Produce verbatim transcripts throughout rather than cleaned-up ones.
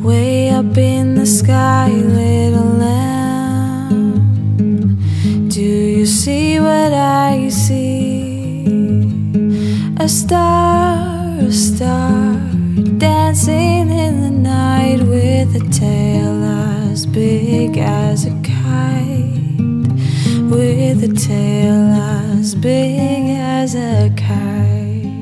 Way up in the sky, little lamb, do you see what I see? A star, a star, dancing in the night with a tail as big as a kite, with a tail as big as a kite.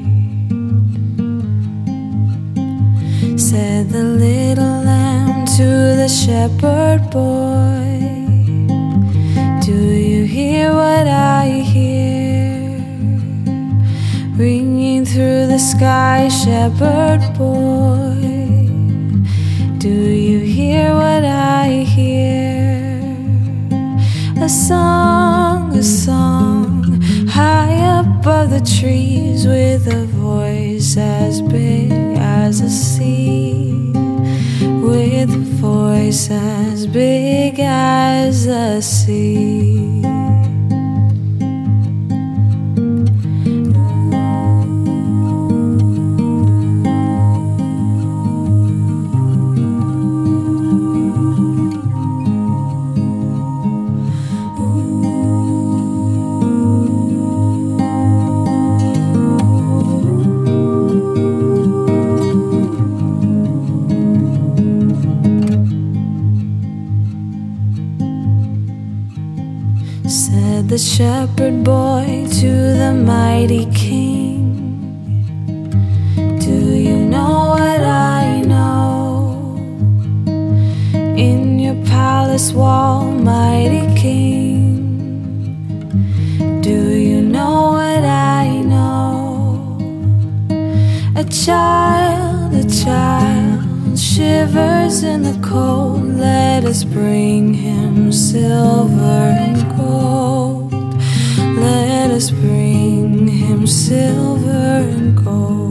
Said the little lamb to the shepherd boy, do you hear what I hear? Ringing through the sky, shepherd boy, do you hear what I hear? A song, a song, high above the trees, with a voice as big as a sea, with a voice as big as the sea. Said the shepherd boy to the mighty king, do you know what I know? In your palace wall, mighty king, do you know what I know? A child, a child shivers in the cold, let us bring him silver and gold, let us bring him silver and gold.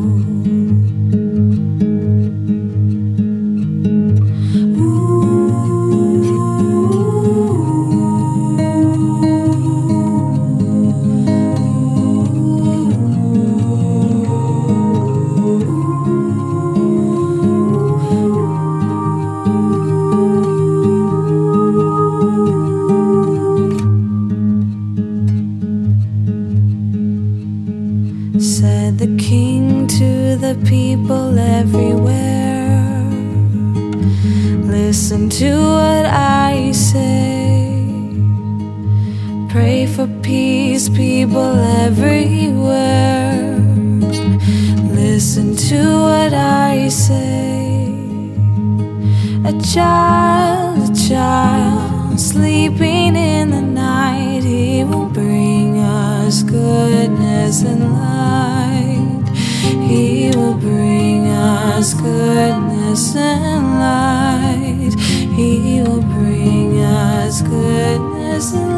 Said the king to the people everywhere, listen to what I say. Pray for peace, people everywhere. Listen to what I say. A child, a child sleeping in the night, he will bring us goodness and light. He will bring us goodness and light. He will bring us goodness and light.